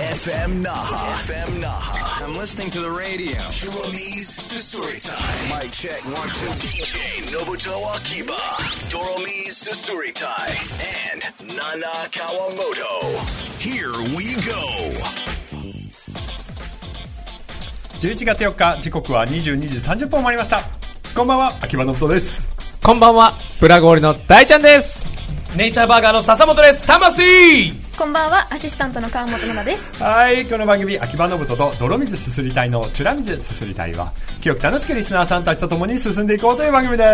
FM Naha. I'm listening to the radio. Hiromi's Susuri Time. Mic check 1 2. DJ Nobuto Akiba. Doromi's Susuri Time. And Nana Kawamoto. Here we go. 11月4日、時刻は22時30分を回りました。こんばんは、秋葉信人です。 こんばんは、ブラゴーリの大ちゃんです。 ネイチャーバーガーの笹本です。魂。 こんばんは、アシスタントの川本奈々です。 はい、この番組秋葉信人と泥水すすり隊のチュラ水すすり隊は清く楽しくリスナーさんたちと共に進んでいこうという番組です。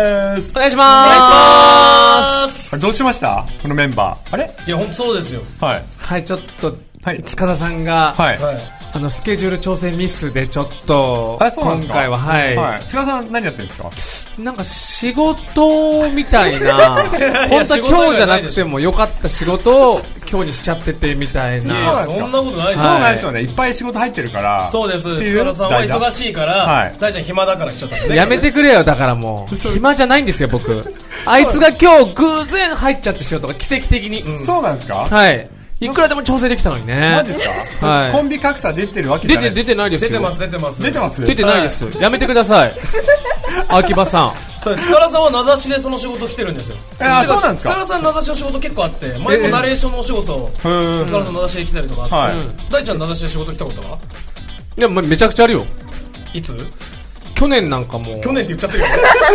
お願いします。 あれどうしましたこのメンバー。あれいや本当そうですよ。 はいはい、ちょっと、はい、塚田さんが、 はい、 スケジュール調整ミスでちょっと今回は塚田さん何やってるんですか。 なんか仕事みたいな本当は今日じゃなくてもよかった仕事を今日にしちゃっててみたいな。 いやそんなことないですよ、 そうなんですよね。いっぱい仕事入ってるから。 そうです。塚田さんは忙しいから、大ちゃん暇だから来ちゃったんで、ね、 やめてくれよ。だからもう暇じゃないんですよ僕。あいつが今日偶然入っちゃって仕事が奇跡的に、 そうなんですか。 はい、いくらでも調整できたのにね。 マジですか、はい、コンビ格差出てるわけじゃない。 出てないですよ。 出てます。 出てないです、はい、やめてください秋葉さん。 塚田さんは名指しでその仕事来てるんですよ。 そうなんですか。 塚田さん名指しの仕事結構あって、前もナレーションのお仕事、塚田さん名指しで来たりとかあって、大ちゃん名指しで仕事来たことは。 いやめちゃくちゃあるよ。 いつ。 去年なんかもう。 去年って言っちゃってるよ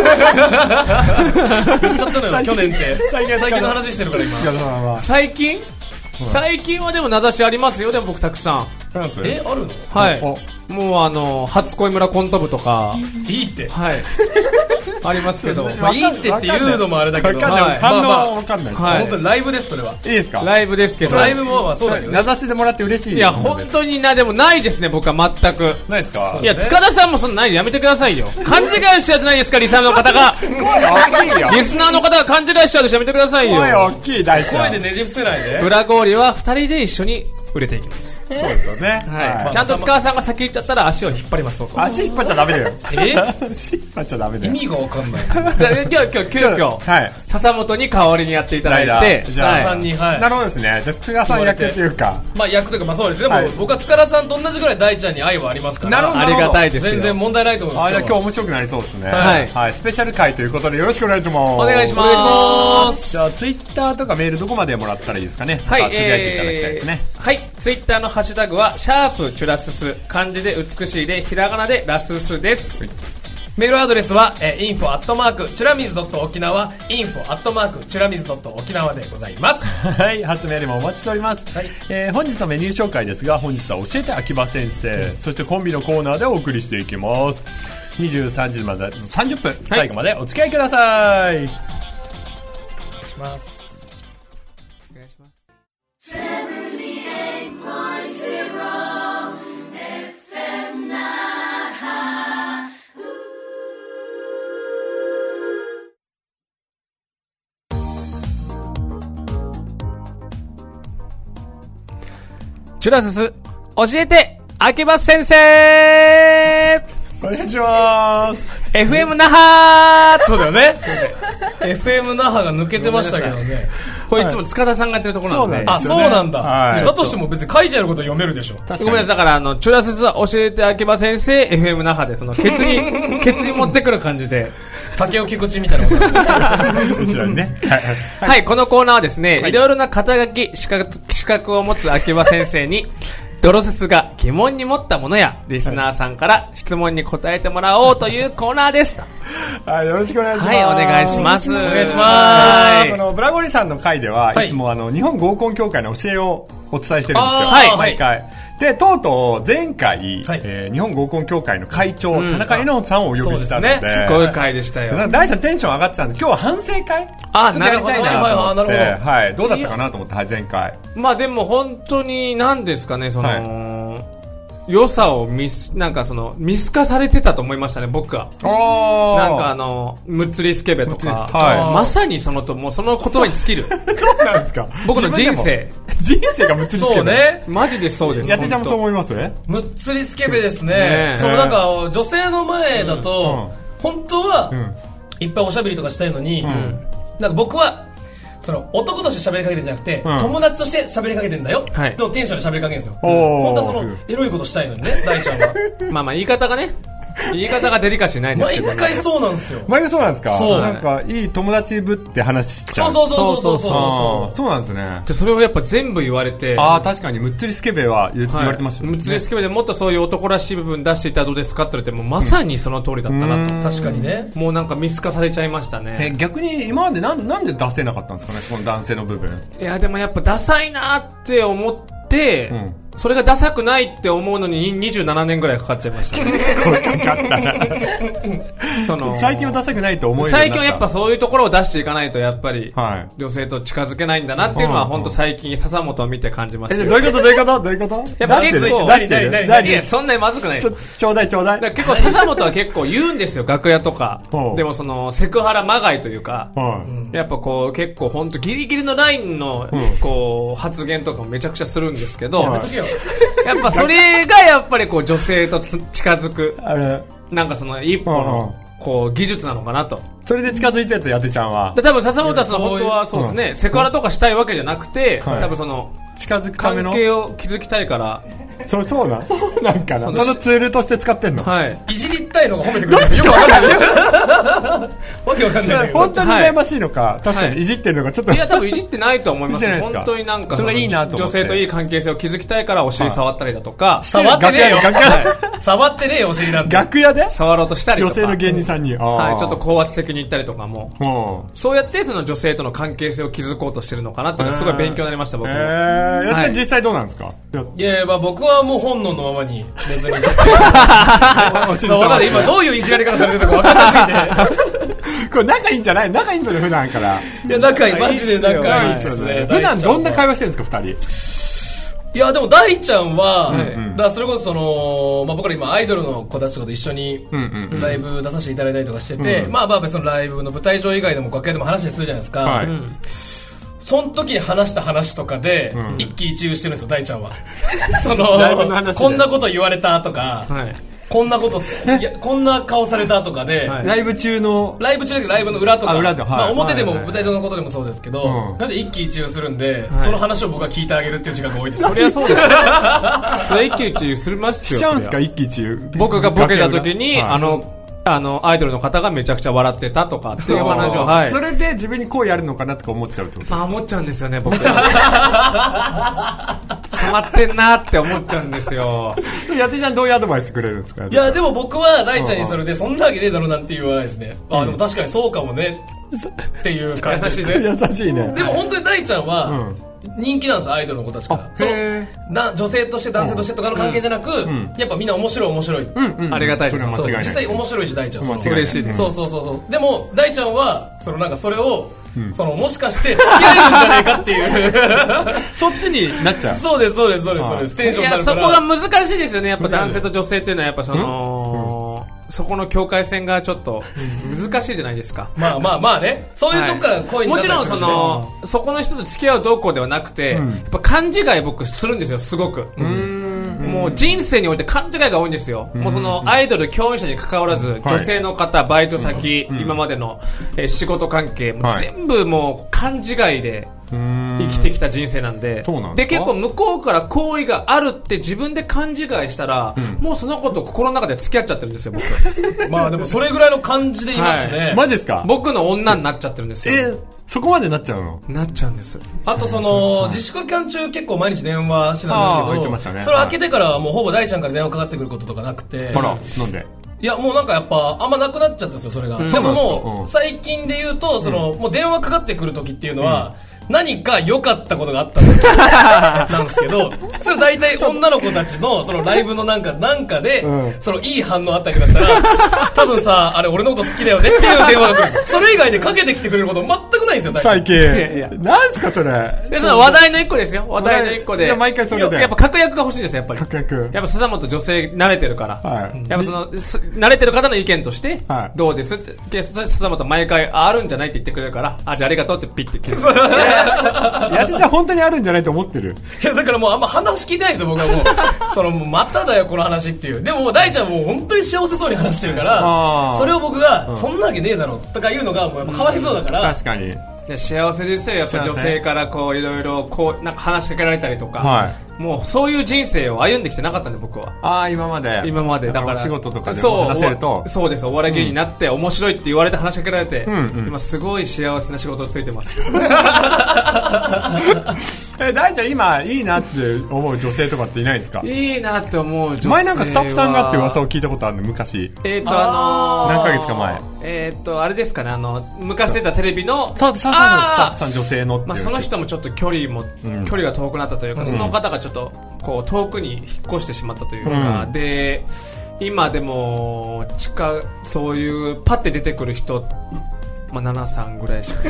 言っちゃったのよ去年って。最近の話してるから今。 最近はでも名指しありますよ。でも僕たくさん。 あるの。 はい、もう初恋村コント部とかいいって、 はいありますけど、 いいって言うのもあれだけど、 反応わかんない。 本当にライブです。それはいいですか。 ライブですけど、 ライブもそうだけど名指しでもらって嬉しい。 いや本当にでもないですね。僕は全くないですか。 いや塚田さんもそんなないでやめてくださいよ。勘違いしちゃうじゃないですかリスナーの方がリスナーの方が勘違いしちゃうでやめてくださいよ。 声大きい大ちゃん。 声でねじ伏せないで。 ブラゴーリは2人で一緒に売れていきます。 そうですよね、 はい、ちゃんと塚田さんが先行っちゃったら足を引っ張ります。 足引っ張っちゃダメだよ。足引っ張っちゃダメだよ。 意味が分かんない今日、笹本に代わりにやっていただいて、 じゃあ塚田さんに、 なるほどですね。じゃあ塚田さん役というか、 役というかそうです。でも僕は塚田さんと同じぐらい大ちゃんに愛はありますから。 なるほど、 ありがたいですよ。 全然問題ないと思います。 じゃあ今日面白くなりそうですね。 はい、 スペシャル回ということでよろしくお願いします。 お願いします。 じゃあツイッターとかメールどこまでもらったらいいですかね。はい、つぶやいていただきたいですね。 はい、ツイッターのハッシュタグはシャープチュラスス、漢字で美しいでひらがなでラススです。 メールアドレスは、info@ チュラミズ.沖縄 info@ チュラミズ.沖縄でございます。 はい、初メールもお待ちしております。はい、本日のメニュー紹介ですが、本日は教えて秋葉先生、そしてコンビのコーナーでお送りしていきます。23時まで30分、最後までお付き合いください。お願いします。 お願いします。チュラスス教えて秋葉先生。 お願いします。 FM 那覇。 そうだよね。FM 那覇が抜けてましたけどね。 これいつも塚田さんがやってるところなんで。 そうなんだ。だとしても別に書いてあること読めるでしょ。 ごめんなさい。だからチュラスス教えて秋葉先生 FM 那覇でそのケツに持ってくる感じで竹尾菊池みたいなこと後ろにね。 はい、このコーナーはですね、いろいろな肩書き資格を持つ秋葉先生にドロセスが疑問に持ったものやリスナーさんから質問に答えてもらおうというコーナーです。 はい、よろしくお願いします。 はい、お願いします。 お願いします。 そのブラゴリさんの回ではいつも日本合コン協会の教えをお伝えしてるんですよ。毎回。で、とうとう前回、日本合コン協会の会長、田中榎本さんをお呼びしたので、 すごい回でしたよ。 大さんテンション上がってたんで、今日は反省会なるほど。 はい、どうだったかなと思って、前回。 まあでも本当に何ですかね、良さを見透かされてたと思いましたね、僕は。なんかむっつりスケベとか、まさにもうその言葉に尽きる。 そうなんですか。 僕の人生がむっつりスケベ。 そうね。 マジでそうです。 やってちゃんもそう思います？ むっつりスケベですね。なんか女性の前だと、本当はいっぱいおしゃべりとかしたいのに、なんか僕はその男として喋りかけてんじゃなくて、 うん友達として喋りかけてんだよ、 はいとテンションで喋りかけるんですよ。 おー本当はそのエロいことしたいのにね、大ちゃんはまあまあ言い方がデリカシーないですけど、 毎回そうなんですよ。 前がそうなんですか？ そうなんかいい友達ぶって話しちゃう。 そうそうそうなんですね。 でそれをやっぱ全部言われて、 ああ、確かにむっつりスケベは言われてましたよね。 ムツレスケベでもっとそういう男らしい部分出していたらどうですかって言われてもまさにその通りだったなと、 確かにね。 もうなんか見透かされちゃいましたね。 逆に今までなんで出せなかったんですかね、この男性の部分。 いやでもやっぱダサいなって思って、 うんそれがダサくないって思うのに27年ぐらいかかっちゃいました、ね、 これかかったなその最近はダサくないと思えるよう最になった。 近はやっぱそういうところを出していかないとやっぱりはい女性と近づけないんだなっていうのは本当最近笹本を見て感じましたよ。 どういうことやっぱ結構出してるいやそんなにまずくない。 ちょうだいだから結構笹本は結構言うんですよ楽屋とかうんでもそのセクハラまがいというか、 はいやっぱこう結構本当ギリギリのラインのうんこう発言とかもめちゃくちゃするんですけど、 はいやっぱそれがやっぱりこう女性と近づくあれなんかその一歩のこう技術なのかなと。 それで近づいてるとやてちゃんはで多分笹本はその本当はそうですね、セクハラとかしたいわけじゃなくて、 はい多分その近づくための関係を築きたいからそうなんかなそのツールとして使ってんの。 はいいじりたいのが褒めてくれるんですよくわかんないわけわかんないんだけど。 本当に羨ましいのか、確かにいじってるのかちょっといや多分いじってないと思いますいじってないですか本当になんかそれがいいなと思って女性といい関係性を築きたいからお尻触ったりだとか、 触ってねえよ楽屋触ってねえよお尻なんて。 楽屋で触ろうとしたりとか女性の芸人さんにはい、ちょっと高圧的に言ったりとかもうんそうやってその女性との関係性を築こうとしてるのかなっていうのがすごい勉強になりました僕も。 やつはい実際どうなんですか？ いやいや、まあ僕はもう本能のままに別にお尻まあわかんない今どういういじられ方されてるのかわかんなすぎてこれ仲いいんじゃない？仲いいんですよね普段から。 いや仲いいマジで仲いいっすね。 普段どんな会話話してるんですか二人？ いやでも大ちゃんは、 んだからそれこそその、まあ、僕ら今アイドルの子たちとかと一緒にうんうんライブ出させていただいたりとかしてて、 うんまあまあ別のライブの舞台上以外でも楽屋でも話したりするじゃないですか、 はいその時に話した話とかで、 ん一喜一憂してるんですよ大ちゃんはそライブの話でこんなこと言われたとか、 はいこんなこといやこんな顔されたとかで、 はいライブ中のライブ中だけどライブの裏とか、 あ裏ではいまあ、表でもはいはい舞台上のことでもそうですけど、 うんなんで一喜一憂するんで、その話を僕は聞いてあげるっていう時間が多いです。 そりゃそうですよそれ一喜一憂するますよしちゃうんですかそりゃ一喜一憂？ 僕がボケた時に、 はいアイドルの方がめちゃくちゃ笑ってたとかっていう話を、はいそれで自分に好意あるのかなとか思っちゃうってこと？ まあ思っちゃうんですよね僕ハマってんなって思っちゃうんですよ。 やてちゃんどういうアドバイスくれるんですか？ いやでも僕は大ちゃんにそれでそんなわけねえだろなんて言わないですね。あでも確かにそうかもねっていう感じですね。 優しいね。 でも本当に大ちゃんは人気なんですアイドルの子たちから。その女性として男性としてとかの関係じゃなく、やっぱみんな面白い。 ありがたいですそれは間違いない実際面白いし大ちゃんその間違いない嬉しいです。 そうでも大ちゃんはそのなんかそれを、そのもしかして付き合えるんじゃないかっていうそっちになっちゃう。 そうですテンションにないやそるからこが難しいですよねやっぱ男性と女性っていうのはやっぱその、そこの境界線がちょっと難しいじゃないですか。 まあねそういうとこから恋になもちろんったりするしねそこの人と付き合うどうこうではなくて、やっぱ勘違い僕するんですよすごく。もう人生において勘違いが多いんですよ。もうそのアイドル共演者に関わらず、女性の方バイト先、今までの仕事関係もう全部もう勘違いで生きてきた人生なんで、 そうなんですか？ 結構向こうから好意があるって自分で勘違いしたら、もうその子と心の中で付き合っちゃってるんですよ僕。 まあでもそれぐらいの感じでいますね、 マジですか？ 僕の女になっちゃってるんですよ。 そこまでなっちゃうの？ なっちゃうんです。 あとその自粛期間中結構毎日電話してたん言っですけど、 てましたねそれ開けてからはもうほぼ大ちゃんから電話かかってくることとかなくて、 あら、なんで？ いやもうなんかやっぱあんまなくなっちゃったんですよそれが、でももう最近で言うとその、もう電話かかってくる時っていうのは、何か良かったことがあった時なんですけど、それ大体女の子たちのそのライブのなんかで、そのいい反応あったりとかしたら、多分さあれ俺のこと好きだよねっていう電話が来るんですよ。それ以外でかけてきてくれること全くないんですよ大最体。 近。なんすかそれ？ でその話題の一個ですよ。話題の一個で。 いや毎回それでやっぱ確約が欲しいんですよやっぱり。 確約。 やっぱ笹本女性慣れてるから、 はいやっぱその慣れてる方の意見として、 はいどうですってでそして笹本毎回あるんじゃないって言ってくれるからじゃあありがとうってピッて切る。 やてちゃん本当にあるんじゃないと思ってる？ いやだからもうあんま話聞いてないんですよ僕はもうそのもうまただよこの話っていう。でももう大ちゃんもう本当に幸せそうに話してるから、それを僕が、そんなわけねえだろとか言うのがもうやっぱかわいそうだから、 確かに。 幸せですよ。やっぱ女性からこういろいろこうなんか話しかけられたりとか、 はい、 もうそういう人生を歩んできてなかったんで僕は。 今までだからお仕事とかでも話せるとそうです。お笑い芸人になって面白いって言われて話しかけられて、今すごい幸せな仕事をついてます。 大ちゃん今いいなって思う女性とかっていないですか？ いいなって思う女性は前なんかスタッフさんがって噂を聞いたことあるの昔。何ヶ月か前。 あれですかね、昔出たテレビのスタッフさん女性のってその人もちょっと距離が遠くなったというか、その方がちょっとこう遠くに引っ越してしまったというか、で今でもそういうパッて出てくる人、7さんぐらいしか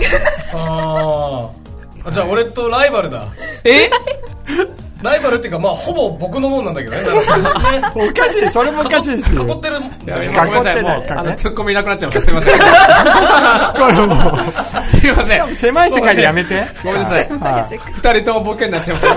じゃあ俺とライバルだ。ライバルっていうかほぼ僕のもんなんだけどね。 おかしい、それもおかしいし。 囲ってる。 ごめんなさい、もうツッコミいなくなっちゃいました。すいません。 これもうすいません。 狭い世界でやめて。 ごめんなさい。二人ともボケになっちゃいました。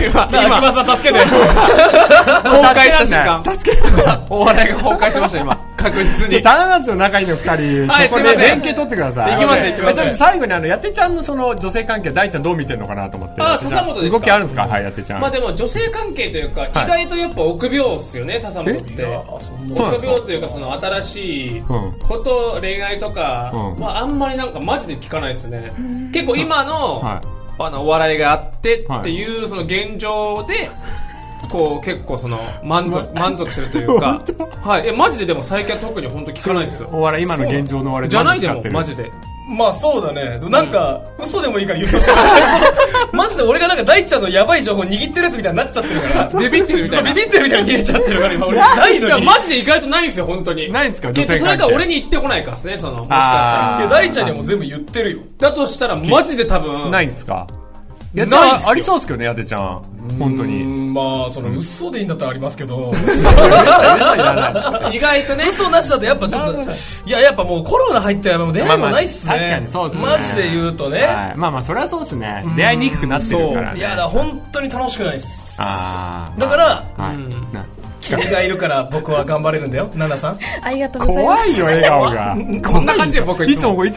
今さん助けて。 崩壊した瞬間。 助けて。 お笑いが崩壊しました今。確実に。 タナナツの中にの二人、そこで連携取ってください。 行きます。 最後にやてちゃんのその女性関係、大ちゃんどう見てるのかなと思って。 笹本ですか？ 動きあるんですか？はい、やてちゃん。 でも女性関係というか、意外とやっぱ臆病っすよね、笹本って。臆病というか、その新しいこと、恋愛とか、あんまりなんかマジで聞かないですね。結構今のお笑いがあってっていうその現状で、こう結構その満足してるというか、はい、マジででも最近は特に本当聞かないですよ。 お笑い今の現状のお笑いじゃないでもマジで。 そうだね。なんか、嘘でもいいから言うとしてマジで俺がなんか大ちゃんのやばい情報握ってるやつみたいになっちゃってるから。 ビビってるみたいな。 ビビってるみたいに見えちゃってるから今俺ないのに。 いやマジで意外とないんですよ本当に。 ないんですか？女性関係。 それか俺に言ってこないかっすね、もしかしたら。 いや大ちゃんにも全部言ってるよ。 だとしたらマジで多分ないんですか？いやありそうですけどね、やてちゃん。本当に。 その嘘でいいんだったらありますけど。 意外とね。 嘘なしだとやっぱちょっと、やっぱもうコロナ入ってもう出会いもないっすね。 確かにそうですね。 マジで言うとね。 それはそうですね。出会いにくくなってるからね。 いやだ本当に楽しくないっす。だから、君がいるから僕は頑張れるんだよ、ナナさん。 ありがとうございます。 怖いよ、笑顔が。 こんな感じで僕いつも。 怖っ。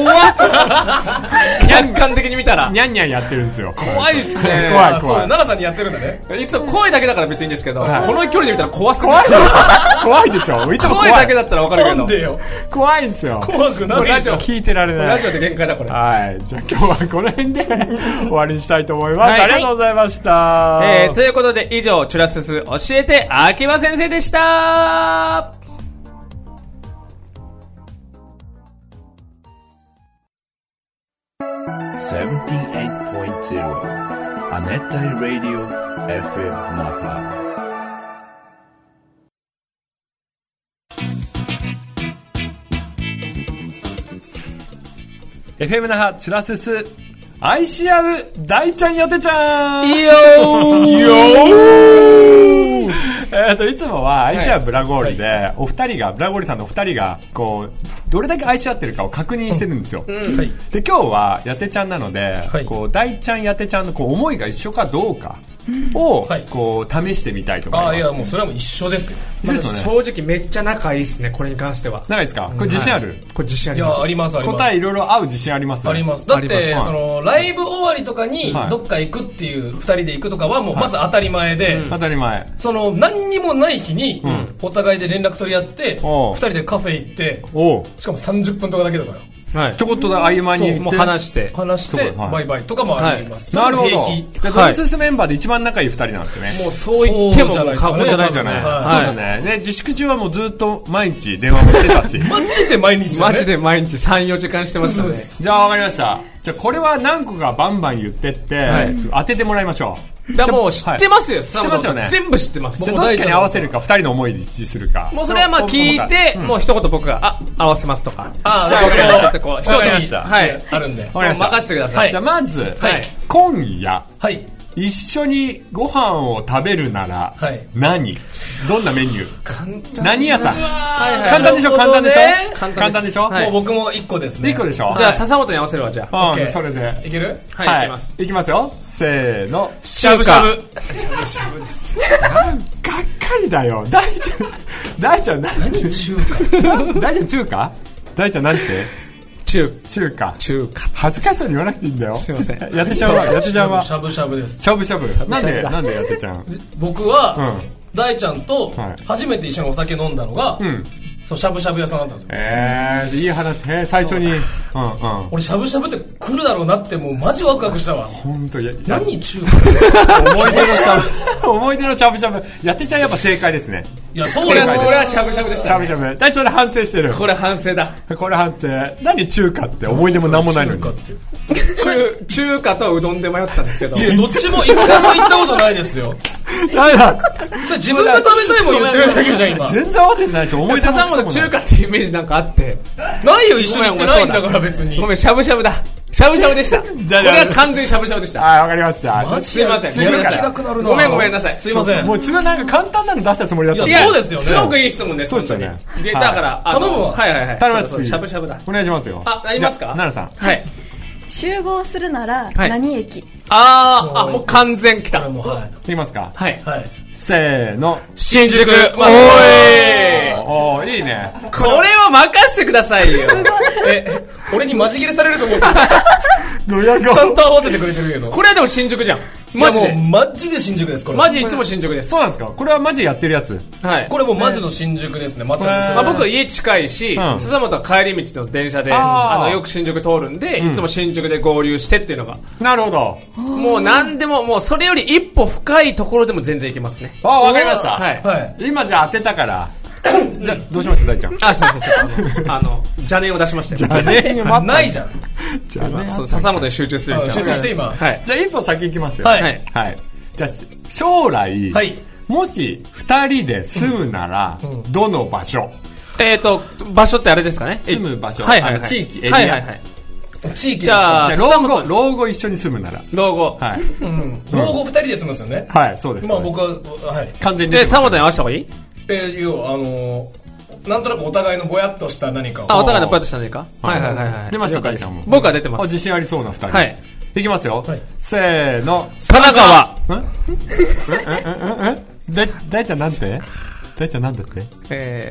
客観的に見たら。 ニャンニャンやってるんですよ。 怖いっすね。 そう、ナナさんにやってるんだね。 いつも声だけだから別にいいんですけど、この距離で見たら怖すぎる。 怖いでしょ。いつも声だけだったら分かるけど。 なんでよ。 怖いんですよ。 怖くなる。 ラジオ聞いてられない。 ラジオで限界だこれ。 はい。じゃあ今日はこの辺で終わりにしたいと思います。ありがとうございました。 ということで以上、チュラスス教えて秋葉先生でした。 アネッタイラディオ FM 那覇。 FM 那覇チュラスス愛し合う大ちゃんやてちゃん。 いいよいつもは愛し合うブラゴールで、お二人がブラゴールさんのお二人がこうどれだけ愛し合ってるかを確認してるんですよ。で今日はやてちゃんなので、こう大ちゃんやてちゃんのこう思いが一緒かどうかをこう試してみたいと思います。 いやもうそれはもう一緒ですよ。 正直めっちゃ仲いいですね、これに関しては。 仲いいですか？これ自信ある？ これ自信あります。 いやありますあります。 答えいろいろ合う自信あります？ あります。だってそのライブ終わりとかにどっか行くっていう二人で行くとかはもうまず当たり前で、 当たり前。 その何にもない日にお互いで連絡取り合って二人でカフェ行って、しかも30分とかだけだから。 ちょこっと合間にもう話してバイバイとかもあります。 なるほど。ドルススメンバーで一番仲いい2人なんですね。 もうそう言っても過言じゃないですね。 そうですね。自粛中はもうずっと毎日電話もしてたし。 マジで毎日。 マジで毎日 3,4 時間してましたね。 じゃあわかりました。じゃあこれは何個かバンバン言ってって当ててもらいましょう。 だもう知ってますよ。 知ってますよね。 全部知ってます。 どっちかに合わせるか2人の思いで一致するか。 もうそれはまあ聞いて、もう一言僕が合わせますとか。 じゃあちょっとこう一言にあるんで任せてください。 じゃあまず今夜一緒にご飯を食べるなら何？どんなメニュー？何屋さん？簡単でしょ？簡単でしょ？ もう僕も1個ですね。 1個でしょ？ じゃあ笹本に合わせるわ。じゃあそれでいける？ はい、 いきますよ。せーの。 しゃぶしゃぶ。 しゃぶしゃぶです。 がっかりだよ。大ちゃん何中華？ 大ちゃん中華？大ちゃんなんて？ 中華。恥ずかしそうに言わなくていいんだよ。 すいません。 やてちゃんはしゃぶしゃぶです。 しゃぶしゃぶ。なんでやてちゃん。 僕は、大ちゃんと初めて一緒にお酒飲んだのが、そうしゃぶしゃぶ屋さんだったんですよ。 いい話。最初に。 俺しゃぶしゃぶって来るだろうなってもうマジワクワクしたわ。 本当や。 何中華？ 思い出のしゃぶしゃぶ。やてちゃんやっぱ正解ですね。 いやそうです。 これはしゃぶしゃぶでした。 しゃぶしゃぶ。大体それ反省してる。 これ反省だ。 これ反省。何中華って思い出もなんもないのに。 中華とうどんで迷ったんですけど。 いやどっちも一回も行ったことないですよ。 なんだ。 それ自分が食べたいもん言ってるだけじゃん今。 全然合わせてないでしょ。思い出も笹本中華っていうイメージなんかあって。 ないよ、一緒に行ってないんだから別に。 ごめん、しゃぶしゃぶだ。しゃぶしゃぶでした。これは完全にしゃぶしゃぶでした。 わかりました。 すいません。 ごめんなさい。 すいません。 もう次はなんか簡単なの出したつもりだったんで。 そうですよね。 すごくいい質問です。 そうですよね。 だから、 頼むわ。 はい。 頼みます。 しゃぶしゃぶだ。 お願いしますよ。 なりますか？ 奈々さん。 はい。 集合するなら何駅？ もう完全来た。 いきますか？ はい。 せーの。 新宿。 おーいいね。 これは任せてくださいよ。 俺にマジ切れされると思って。 ちゃんと合わせてくれてるけど。 これはでも新宿じゃん。 マジで。マジで新宿です、これ。 マジいつも新宿です。 そうなんですか？これはマジやってるやつ。 はい。 これもうマジの新宿ですね、待ち合わせする。 僕家近いし、笹本は帰り道の電車で、よく新宿通るんで、いつも新宿で合流してっていうのが。 なるほど。 もう何でも、もうそれより一歩深いところでも全然行けますね。 わかりました。 はい。 今じゃあ当てたから。じゃあどうします大ちゃん。 すいません、ちょっと邪念を出しましたよ。 邪念ないじゃん。 笹本に集中する。 集中して今。 はい。じゃあ一歩先行きますよ。 はい。 じゃあ将来、もし2人で住むなら、どの場所？ 場所ってあれですかね？ 住む場所。地域、エリア。 地域じゃあ、 老後一緒に住むなら。 老後。 はい。 老後2人で住むんですよね。 はい、そうです。 まあ僕は、はい。 完全に。 で、笹本に合わせた方がいい？ なんとなくお互いのぼやっとした何かを。 お互いのぼやっとした何か？はい。 出ました、大ちゃんも。 僕は出てます。 自信ありそうな2人。 はい。 いきますよ。せーの。 神奈川。 大ちゃんなんて？大ちゃんなんだって？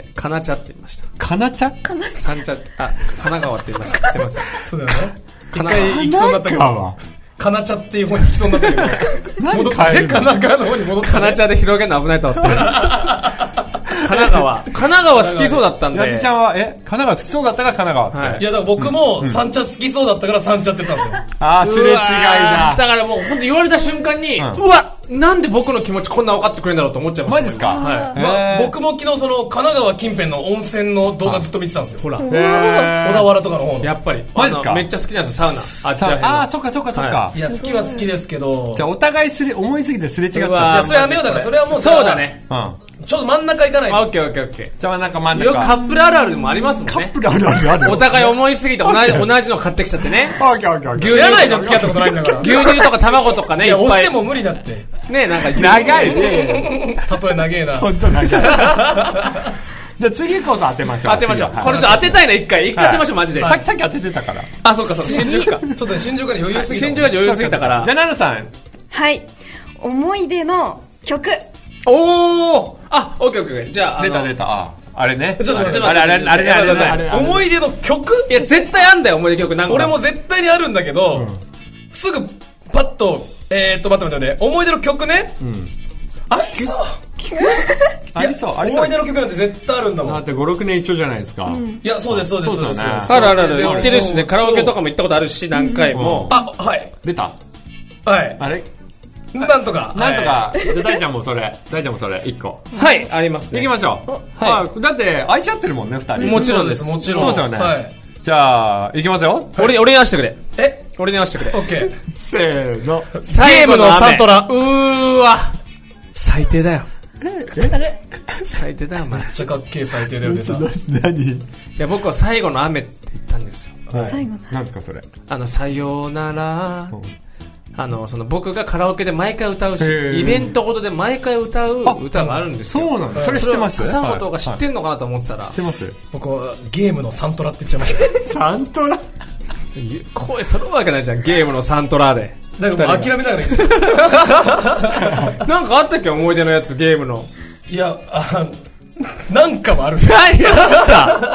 かなちゃって言いました。 かなちゃ？ かなちゃ。 神奈川って言いました。すいません。 そうだよね。一回行きそうになったけど。かなちゃっていう方に行きそうになったけど。戻って、神奈川の方に戻って。 かなちゃで広げるの危ないと思って。神奈川好きそうだったんで。 やじちゃんは、神奈川好きそうだったから神奈川って。 いや、だから僕も三茶好きそうだったから三茶って言ったんですよ。 すれ違いだ。 だからもう本当言われた瞬間に、うわ、なんで僕の気持ちこんな分かってくれるんだろうと思っちゃいました。 マジですか？ はい。僕も昨日その神奈川近辺の温泉の動画ずっと見てたんですよ。 ほら。 小田原とかの方の。 やっぱり。 マジですか？ めっちゃ好きなんです、サウナ。 そっか。 いや、好きは好きですけど。 じゃあお互い思いすぎてすれ違っちゃう。いや、それやめようだから、それはもう。 そうだね。 ちょっと真ん中行かないと。 オッケー。 じゃあ真ん中。 よくカップルあるあるでもありますもんね。 カップルあるある。 お互い思いすぎて同じの買ってきちゃってね。 オッケー。 知らないじゃん、付き合ったことないんだから。 牛乳とか卵とかね、いっぱい。 押しても無理だって。 ね、なんか長いね。 例え長えな。 本当長い。じゃあ次こそ当てましょう。 当てましょう。これちょっと当てたいな、一回当てましょう、マジで。 さっき当ててたから。 あ、そうか、新宿か。 ちょっと新宿が余裕すぎた。 新宿が余裕すぎたから。 じゃあ、奈々さん。 はい。思い出の曲。 オッケー。じゃあ、 出た。あれね。 ちょっとあれ。 思い出の曲？ いや、絶対あんだよ、思い出曲なんか。 俺も絶対にあるんだけど、すぐ、パッと、待って。思い出の曲ね。ありそう。 ありそう。 思い出の曲なんて絶対あるんだもん。 だって5、6年一緒じゃないですか。 いや、そうです。 ある。行ってるしね、カラオケとかも行ったことあるし、何回も。 はい。 出た。 はい。 あれなんとか。 大ちゃんもそれ、1個。 はい、ありますね。 行きましょう。だって愛し合ってるもんね、2人。 もちろんです。 そうですよね。じゃあ、行きますよ。 俺に合わせてくれ。俺に合わせてくれ。 オッケー。 せーの。 ゲームのサントラ。 わ。 最低だよ。 あれ最低だよ、お前。 めっちゃかっけえ最低だよ、出た。 何？ いや、僕は最後の雨って言ったんですよ。 最後なんですか、それ。 さよなら。僕がカラオケで毎回歌うし、イベントごとで毎回歌う歌があるんですよ。 そうなんだ。それ知ってます？ 笹本が知ってんのかなと思ってたら。 知ってます？ 僕はゲームのサントラって言っちゃいました。 サントラ？ 声揃うわけないじゃん、ゲームのサントラで。 だからもう諦めたくないんですよ。 なんかあったっけ、思い出のやつ、ゲームの。 いや、なんかもある。 何やった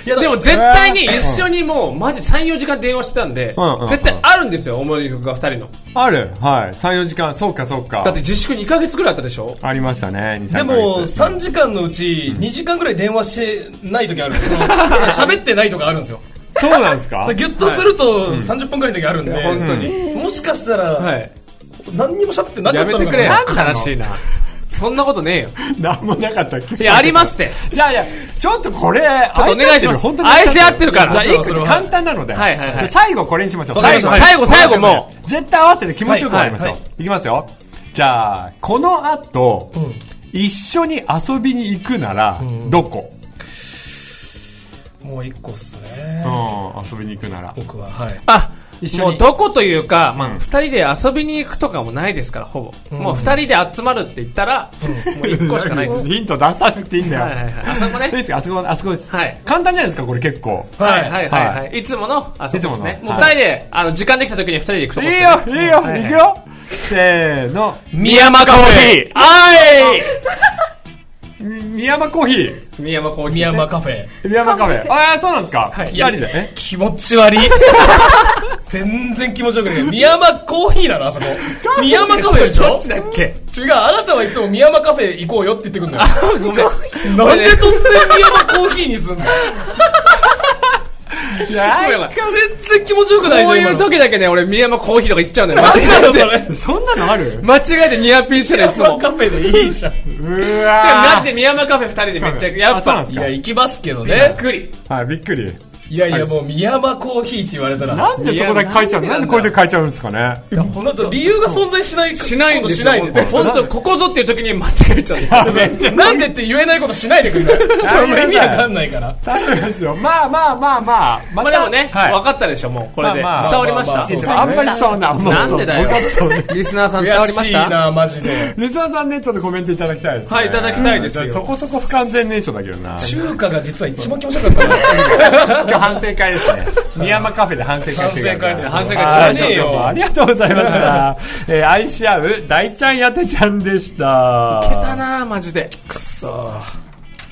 でも絶対に一緒にもうマジ 3,4 時間電話してたんで、絶対あるんですよ、思い出曲が2人の。 ある。はい。3、4時間。そうか。 だって自粛2ヶ月ぐらいあったでしょ。 ありましたね。2、3ヶ月。 でも、3時間のうち2時間ぐらい電話してない時あるんですよ。喋ってないとかあるんですよ。 そうなんですか？ ギュッとすると30分くらいの時あるんで、 本当に。 もしかしたら、何にも喋ってなかったのかな。 やめてくれよ。悲しいな。そんなことねえよ。 なんもなかったっけ？ いや、ありますって。 じゃあ、ちょっとこれ、 ちょっとお願いします。愛し合ってるから。 じゃあ、簡単なので。最後これにしましょう。 最後もう。 絶対合わせて気持ちよくやりましょう。いきますよ。じゃあ、この後、一緒に遊びに行くなら、どこ？ もう一個っすね。 遊びに行くなら。 僕は、 もうどこというか、2人で遊びに行くとかもないですから、ほぼ。もう2人で集まるって言ったら、もう1個しかないです。 ヒント出さなくていいんだよ。 あそこね。 いいですか？あそこです。簡単じゃないですか、これ結構。 はい。いつものあそこですね。もう2人で、時間できた時に2人で行くとこですね。 いいよ、行くよ。せーの。 宮山コーヒー。 宮山コーヒー。 宮山カフェ。 そうなんですか？ はい。気持ち悪い。全然気持ちよくない。宮山コーヒーなのあそこ。宮山カフェでしょ？ どっちだっけ？ 違う、あなたはいつも宮山カフェ行こうよって言ってくるんだよ。 ごめん。 なんで突然宮山コーヒーにすんの？全然気持ちよくないじゃん。 こういう時だけね、俺、宮山コーヒーとか行っちゃうんだよ。間違えて。 そんなのある？ 間違えてニアピンしてるいつも。 宮山カフェでいいじゃん。 うわマジで宮山カフェ2人でめっちゃ行く。やっぱ。 いや、行きますけどね。 びっくり。 はい、びっくり。 いやもう宮山コーヒーって言われたら。 なんでそこだけ書いちゃうの？なんでこういう時書いちゃうんですかね？ なんと理由が存在しない。 しないんですよ。本当ここぞっていう時に間違えちゃうんですよ。 なんでって言えないことしないでくんない？その意味わかんないから。 大変ですよ。まあでもね、分かったでしょ、もう。これで。伝わりました。 あんまり伝わんない。 なんでだよ。リスナーさん伝わりました？ 悔しいな、マジで。 リスナーさんね、ちょっとコメントいただきたいですね。 はい、いただきたいですよ。 そこそこ不完全燃焼だけどな。 中華が実は一番気持ちよかったな。 今日反省会ですね。宮山カフェで反省会してください。 反省会しましょう。 ありがとうございました。愛し合う大ちゃんやてちゃんでした。 いけたなマジで。くっそー。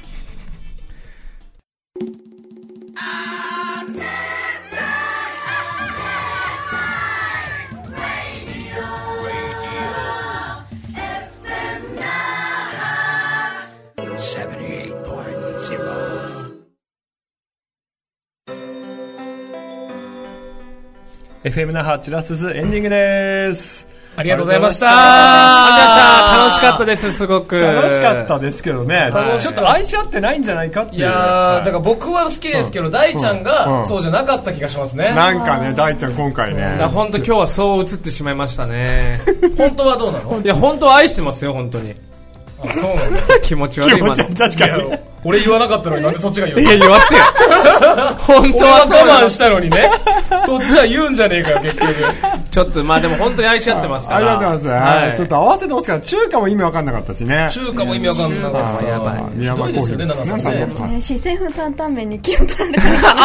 FM 那覇チラスズエンディングです。 ありがとうございました。 楽しかったです、すごく。 楽しかったですけどね。ちょっと愛し合ってないんじゃないかっていう。 いやー、だから僕は好きですけど、大ちゃんがそうじゃなかった気がしますね。 なんかね、大ちゃん今回ね。 本当今日はそう映ってしまいましたね。 本当はどうなの？ いや、本当は愛してますよ、本当に。 あ、そうなんだ。 気持ち悪い。 気持ち悪い。確かに。 俺言わなかったのになんでそっちが言うの？ いや、言わしてよ。本当は我慢したのにね。こっちは言うんじゃねえかよ、結局。 ちょっと、でも本当に愛し合ってますから。 ありがとうございます。ちょっと合わせてますから、中華も意味わかんなかったしね。 中華も意味わかんなかった。 やばい。 宮山コーヒー。 四川風担々麺に気を取られてる。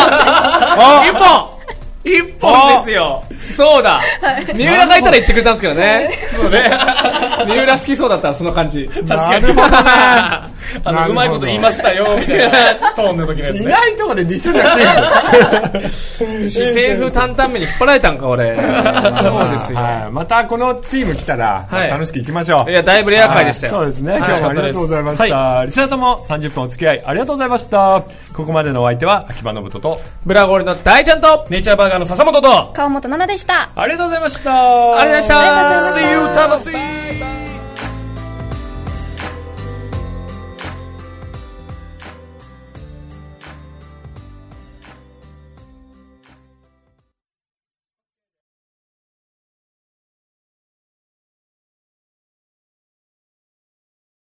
一本ですよ。そうだ。三浦がいたら言ってくれたんですけどね。 そうね。 三浦好きそうだったらその感じ。 確かに。うまいこと言いましたよ、みたいなトーンの時のやつね。 いないとこでディスるやつです。四川風担々麺に引っ張られたんか、俺。そうですよ。 またこのチーム来たら、楽しく行きましょう。 いや、だいぶレア回でしたよ。 そうですね。今日もありがとうございました。リスナーさんも30分お付き合いありがとうございました。ここまでのお相手は、秋葉信人と、 ブラゴールの大ちゃんと、 ネイチャーバーガーの笹本と、 川本奈々でした。 ありがとうございました。 ありがとうございました。 See you, Tennessee!